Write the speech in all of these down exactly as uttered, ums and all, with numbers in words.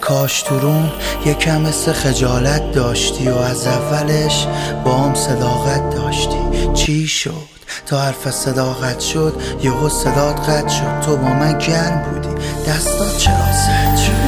کاش تو روم یکم مثل خجالت داشتی و از اولش با هم صداقت داشتی. چی شد تا حرف صداقت شد یهو صدات قطع شد؟ تو با من گرم بودی دستات چرا سرد شد؟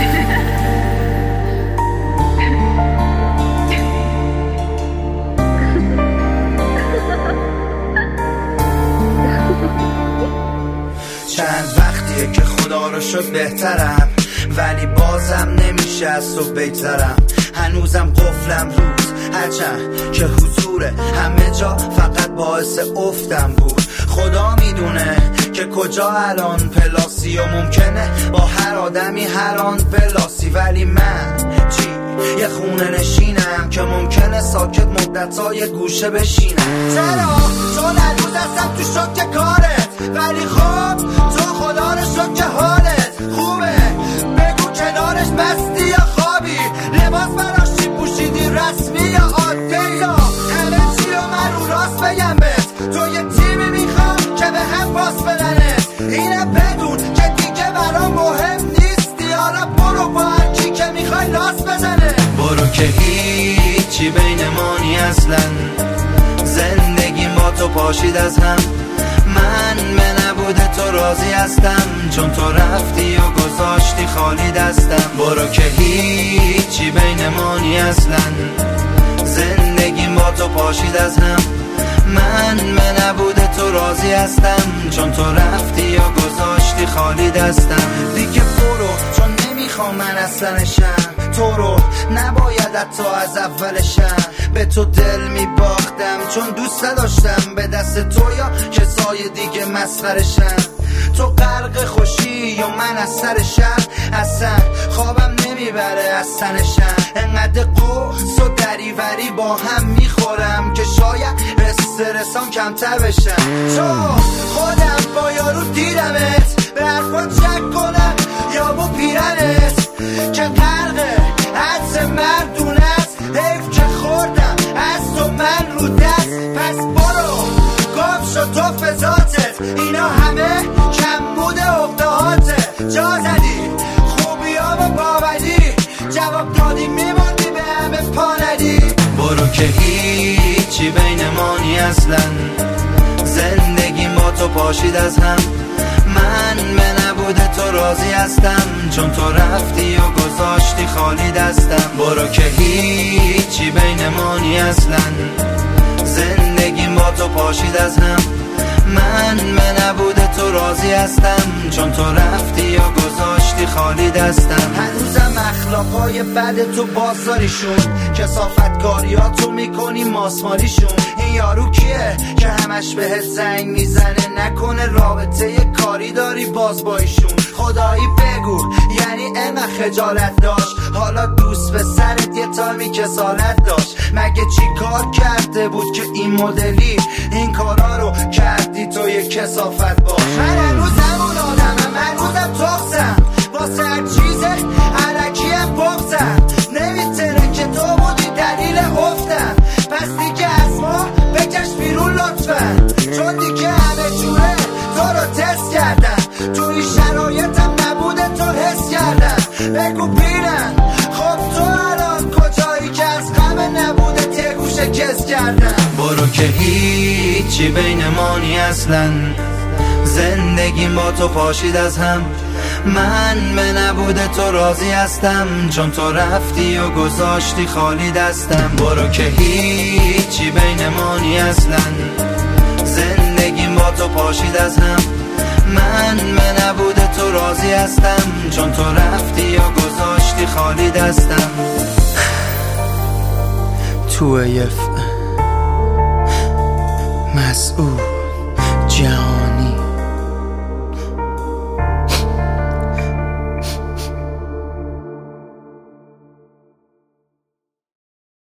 چند وقتیه که خدا رو شد بهترم، ولی بازم نمیشه از تو بگذرم. هنوزم قفلم روز هرچند که حضوره همه جا فقط باعث افتم بود. خدا میدونه که کجا الان پلاسی و ممکنه با هر آدمی هر آن پلاسی، ولی من چی؟ یه خونه نشینم که ممکنه ساکت مدت‌های گوشه بشینم. چرا؟ چون هنوز هستم تو شوک کارت، ولی خب تو خدا رو شد که حالت خوبه. بگو کنارش مستی یا خوابی، لباس براشی پوشیدی رسمی یا عادی، یا همه چی رو من رو راست بگم بهت. تو یه تیمی میخوام که به هم پاس بدنت، اینه بدون که دیگه برام مهم نیستی. حالا برو با هر کی که میخوای لاس بزنه. برو که هیچی بین ما نی اصلا، زندگیم با تو پاشید از هم. من به نبود تو راضی هستم، چون تو رفتی و گذاشتی خالی دستم. برو که هیچی بین ما نی اصلا، زندگیم با تو پاشید از هم. من به نبود تو راضی هستم، چون تو رفتی و گذاشتی خالی دستم. دیگه برو چون نمیخوام من اصلا نشم تو رو، نباید حتی از اولشم به تو دل میباختم، چون دوست نداشتم به دست تو یا کسای دیگه مسخرشم. تو غرق خوشی یا من از سر شهر، اصلا خوابم نمیبره از تنشم. انقدر قرص و دریوری با هم میخورم که شاید استرسام کمتر بشم. چون خودم با یارو دیدمت، به حرفا چک کنم یا با پیرنت که غرق حدس مردون است. حیف که خوردم از تو من رو دست، پس برو گم شد تو فضاتت. اینا همه کم بوده اقدهاته، جا زدی خوبی ها و باوری، جواب دادی میماندی به همه پاندی. برو که هیچی بین ما نی اصلا، زندگیم با تو پاشید از هم. من به نبود تو راضی هستم، چون تو رفتی و گذاشتی خالی دستم. برو که هیچی بین ما نی اصلا، زندگیم با تو پاشید از هم. من به نبود تو راضی هستم، چون تو رفتی و گذاشتی خالی دستم. هنوزم اخلاقای بد تو بازاریشون، کثافتکاریاتو میکنی ماسمالیشون. این یارو کیه که همش بهت زنگ میزنه؟ نکنه رابطه کاری داری باز با ایشون؟ خدایی بگو یعنی اینقدر خجالت داشت؟ حالا دوست به سرت یه تایمی کسالت داشت؟ مگه چی کار کرده بود که این مدلی این کارا رو کردی تو یه کثافت باش؟ من هنوزم اون آدمم، هنوزم تخصم، واسه هر چیز علکیم بغزم. نمیتونه که تو بودی دلیل افتم، پس دیگه از ما بکش بیرون لطفا، چون دیگه همه جوره تو رو تست کردم. توی شرایطم نبوده تو حس کردم. بگو بینم خب تو الان کجایی که از غم نبوده ته گوشه کس کردم. برو که هیچی بین ما نی اصلا، زندگیم با تو پاشید از هم. من به نبود تو راضی هستم، چون تو رفتی و گذاشتی خالی دستم. برو که هیچی بین ما نی اصلا، زندگیم با تو پاشید از هم. من به نبود تو راضی هستم، چون تو رفتی و گذاشتی خالی دستم. تو یف مسئول جان